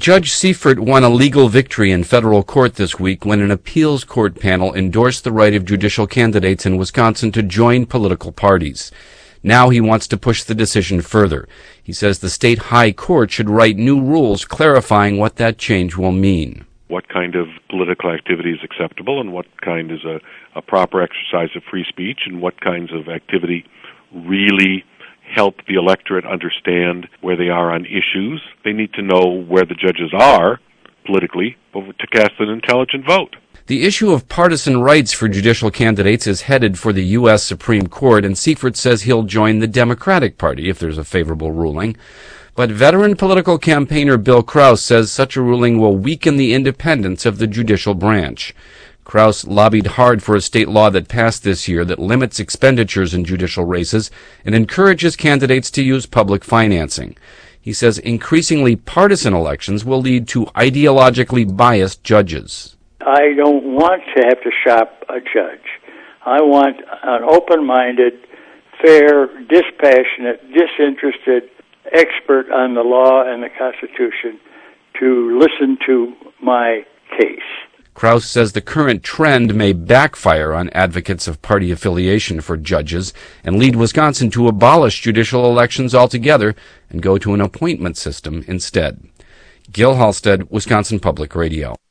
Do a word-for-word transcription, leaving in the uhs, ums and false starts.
Judge Seifert won a legal victory in federal court this week when an appeals court panel endorsed the right of judicial candidates in Wisconsin to join political parties. Now he wants to push the decision further. He says the state high court should write new rules clarifying what that change will mean. What kind of political activity is acceptable and what kind is a, a proper exercise of free speech and what kinds of activity really help the electorate understand where they are on issues. They need to know where the judges are politically to cast an intelligent vote. The issue of partisan rights for judicial candidates is headed for the U S Supreme Court, and Seifert says he'll join the Democratic Party if there's a favorable ruling. But veteran political campaigner Bill Krause says such a ruling will weaken the independence of the judicial branch. Krause lobbied hard for a state law that passed this year that limits expenditures in judicial races and encourages candidates to use public financing. He says increasingly partisan elections will lead to ideologically biased judges. I don't want to have to shop a judge. I want an open-minded, fair, dispassionate, disinterested expert on the law and the Constitution to listen to my case. Krause says the current trend may backfire on advocates of party affiliation for judges and lead Wisconsin to abolish judicial elections altogether and go to an appointment system instead. Gil Halstead, Wisconsin Public Radio.